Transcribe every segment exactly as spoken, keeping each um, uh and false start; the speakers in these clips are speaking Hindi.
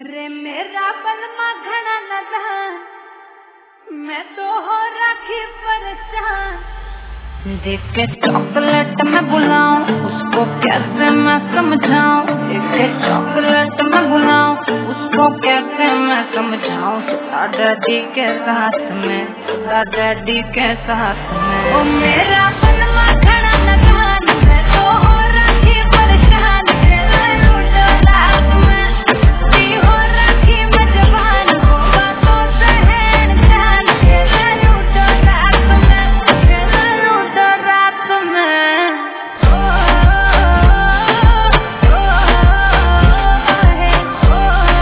रे मेरा बलमा घना नदान, मैं तो हो रखी परेशान। देख के चॉकलेट में बुलाऊं, उसको कैसे मैं समझाऊं। देख के चॉकलेट में बुलाऊं, उसको कैसे मैं समझाऊं। सुधा डैडी के साथ में, सुधा डैडी के साथ में। ओ मेरा बलमा घना नदान, मैं तो हो रखी परेशान। खेला लूडो रात में, दी हो रखी मैं जवान। हो बातों से हैन जान। खेला लूडो रात में, खेला लूडो रात में। ओ ओ है, ओ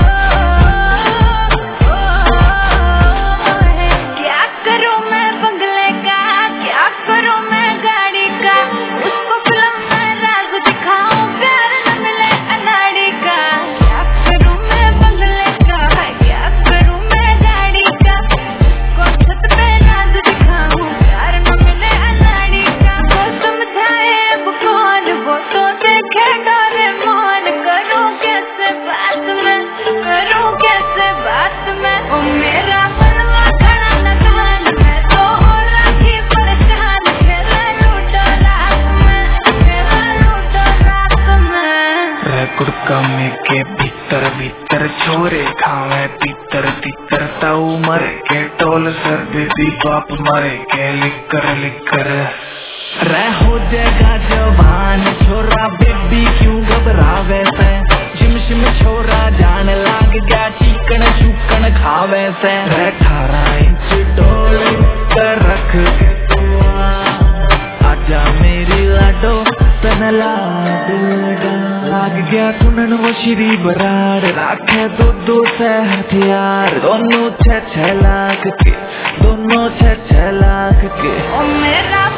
है। क्या करूं मैं बंगले का, क्या करूं मैं गाड़ी का। उसको फिल्म में राज दिखाऊं, प्यार न मिले अनाड़ी का। क्या करूं मैं बंगले का, क्या करूं मैं गाड़ी का। उसको छत पे राज दिखाऊं, प्यार न मिले अनाड़ी का। वो समझाए अब कौन, वो तो देखे डोरेमोन। करूं कैसे बात मैं, करूं कैसे बात मैं। ओ मेरा बलमा घना नदान, मैं तो हो रखी परेशान। खेला लूडो रात में, खेला लूडो रात में। रेकुड़ कमे के भीतर भीतर छोरे खावे तीतर तीतर ताऊ मरे के टोल सर बेबी बाप मरे के लिकर लिकर। रे हो जाएगा जवान छोरा, बेबी क्यों घबरावे से। जिम शिम छोरा जान लाग गया, चिकन चुकन खावे से। रे अठारह इंच टोल कर रख के तू आजा मेरी लाडो तन लाडा। लाग गया सुनन वो श्री बराड़, राखे दो दो से हथियार। दोनों छह छह लाख के, दोनों छह छह लाख के। ओ मेरा